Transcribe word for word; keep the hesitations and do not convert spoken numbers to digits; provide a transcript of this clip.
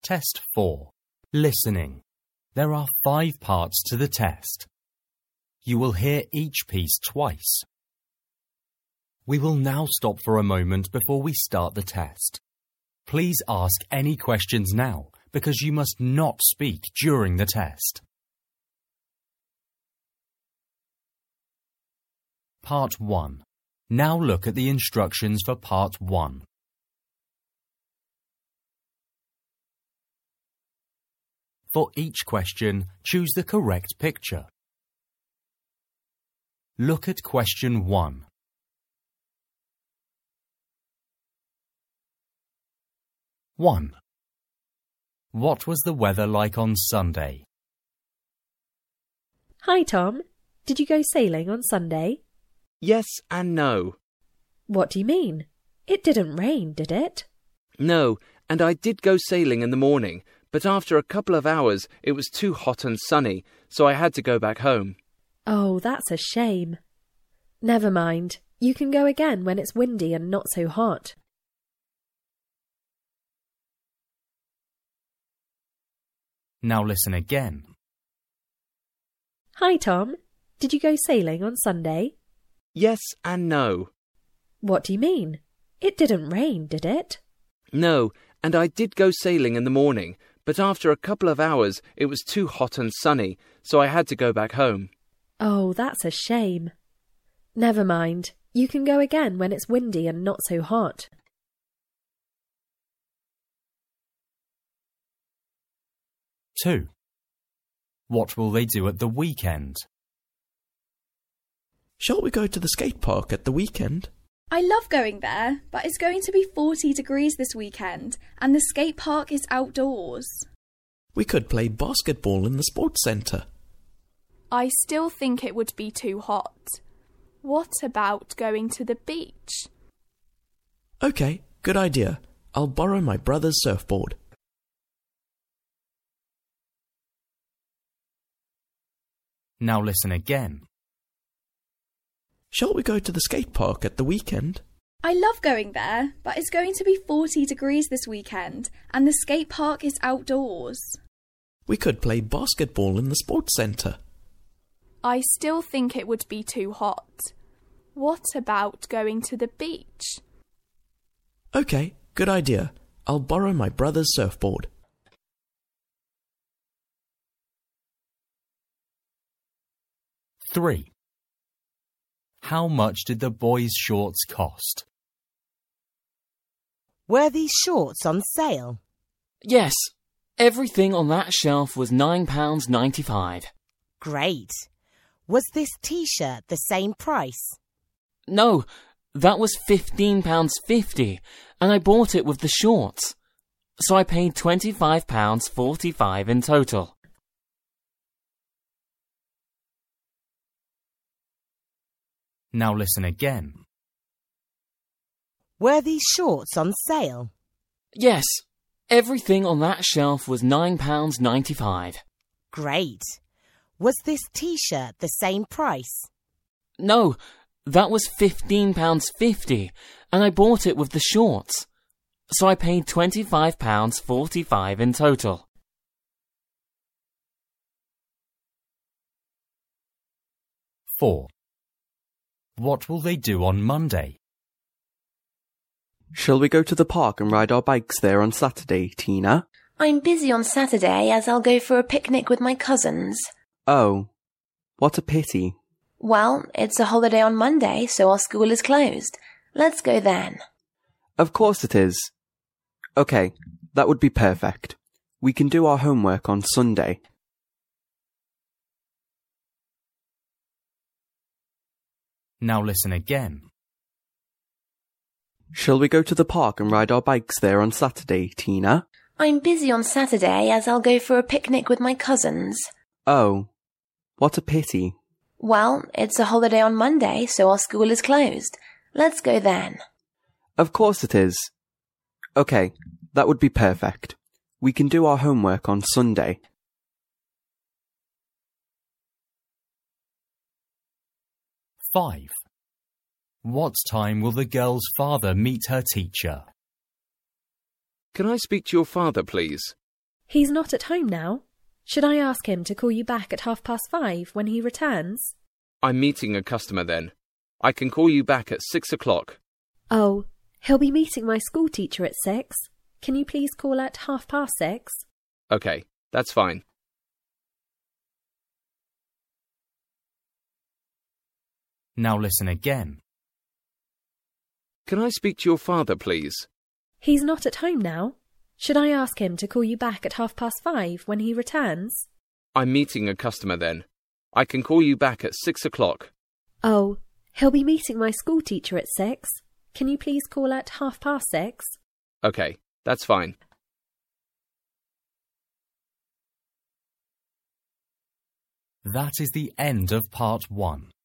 Test four. Listening. There are five parts to the test. You will hear each piece twice. We will now stop for a moment before we start the test. Please ask any questions now, because you must not speak during the test. Part one. Now look at the instructions for Part one. For each question, choose the correct picture. Look at question one. one. What was the weather like on Sunday? Hi, Tom. Did you go sailing on Sunday? Yes and no. What do you mean? It didn't rain, did it? No, and I did go sailing in the morning, but after a couple of hours it was too hot and sunny, so I had to go back home. Oh, that's a shame. Never mind. You can go again when it's windy and not so hot. Now listen again. Hi, Tom. Did you go sailing on Sunday? Yes and no. What do you mean? It didn't rain, did it? No, and I did go sailing in the morning, but after a couple of hours it was too hot and sunny, so I had to go back home. Oh, that's a shame. Never mind. You can go again when it's windy and not so hot. two. What will they do at the weekend? Shall we go to the skate park at the weekend? I love going there, but it's going to be forty degrees this weekend, and the skate park is outdoors. We could play basketball in the sports centre. I still think it would be too hot. What about going to the beach? OK, good idea. I'll borrow my brother's surfboard. Now listen again. Shall we go to the skate park at the weekend? I love going there, but it's going to be forty degrees this weekend, and the skate park is outdoors. We could play basketball in the sports centre. I still think it would be too hot. What about going to the beach? OK, good idea. I'll borrow my brother's surfboard. three. How much did the boys' shorts cost? Were these shorts on sale? Yes. Everything on that shelf was nine pounds ninety-five. Great. Was this T-shirt the same price? No, that was fifteen pounds fifty, and I bought it with the shorts. So I paid twenty-five pounds forty-five in total. Now listen again. Were these shorts on sale? Yes. Everything on that shelf was nine pounds ninety-five. Great. Was this T-shirt the same price? No, that was fifteen pounds fifty, and I bought it with the shorts. So I paid twenty-five pounds forty-five in total. four. What will they do on Monday? Shall we go to the park and ride our bikes there on Saturday, Tina? I'm busy on Saturday as I'll go for a picnic with my cousins. Oh, what a pity. Well, it's a holiday on Monday, so our school is closed. Let's go then. Of course it is. OK, that would be perfect. We can do our homework on Sunday. Now listen again. Shall we go to the park and ride our bikes there on Saturday, Tina? I'm busy on Saturday as I'll go for a picnic with my cousins. Oh, what a pity. Well, it's a holiday on Monday, so our school is closed. Let's go then. Of course it is. OK, that would be perfect. We can do our homework on Sunday. five. What time will the girl's father meet her teacher? Can I speak to your father, please? He's not at home now. Should I ask him to call you back at half past five when he returns? I'm meeting a customer then. I can call you back at six o'clock. Oh, he'll be meeting my school teacher at six. Can you please call at half past six? Okay, that's fine. Now listen again. Can I speak to your father, please? He's not at home now. Should I ask him to call you back at half past five when he returns? I'm meeting a customer then. I can call you back at six o'clock. Oh, he'll be meeting my school teacher at six. Can you please call at half past six? Okay, that's fine. That is the end of part one.